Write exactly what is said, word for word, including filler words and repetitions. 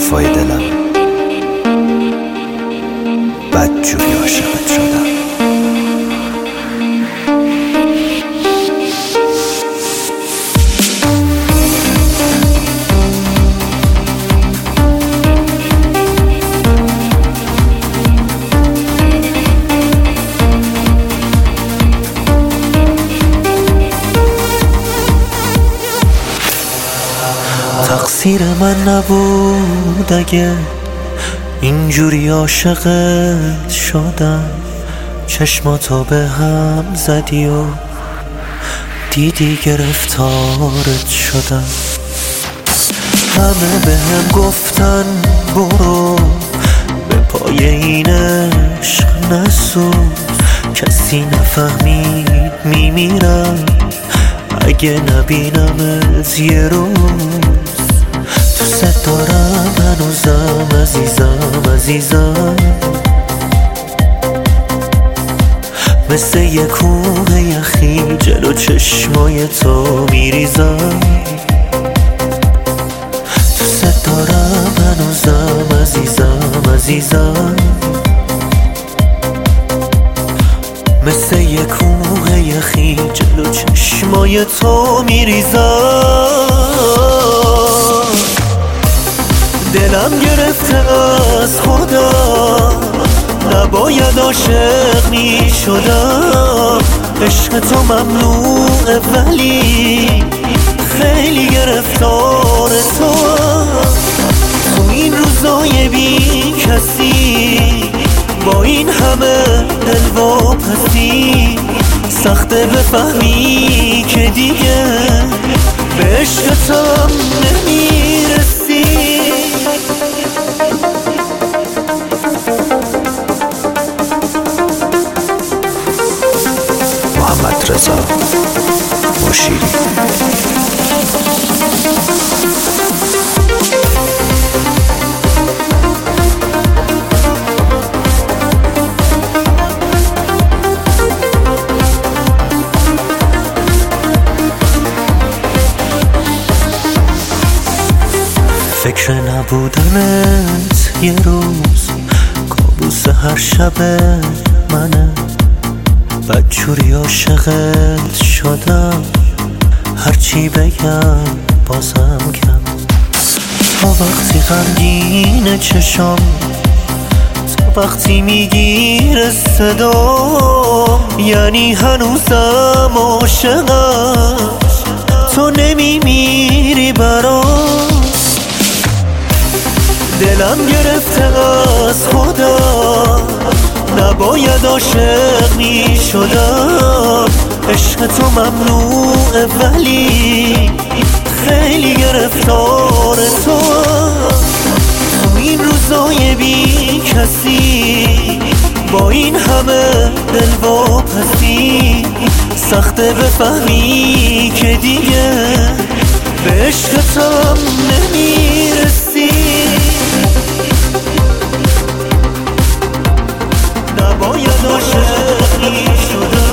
حرفای دلم، بدجوری عاشقت شدم. تقصیر من نبود اگه اینجوری عاشقت شدم. چشماتو به هم زدی و دیدی گرفتارت شدم. همه به هم گفتن برو به پای این عشق نسوز، کسی نفهمید میمیرم اگه نبینمت یه روز. دوست دارم هنوزم عزیزم عزیزم، مثل یه کوه یخی جلو چشمای تو میریزم. دوست دارم هنوزم عزیزم عزیزم، مثل یه کوه یخی جلو چشمای تو میریزم. دلم گرفته از خودم، نباید عاشق می شدم. عشق تو ممنوعه ولی خیلی گرفتار تو. تو این روزای بی کسی با این همه دلواپسی، سخته بفهمی که دیگه به عشقتم نمیرسی. محمد رضا مشیری. فکر نبودنت یه روز کابوس هر شب منه. بدجوری عاشقت شدم، هرچی بگم بازم کم. تا وقتی غمگین چشم، تا وقتی میگیره صدا، یعنی هنوزم عاشقم، تو نمیمیری برام. دلم گرفته از خودم، نباید عاشق می شدم. عشق تو ممنوعه ولی خیلی گرفتار تو. تو این روزای بی کسی با این همه دلواپسی، سخته بفهمی که دیگه به عشقتم نمیرسی. نباید عاشق می شدم.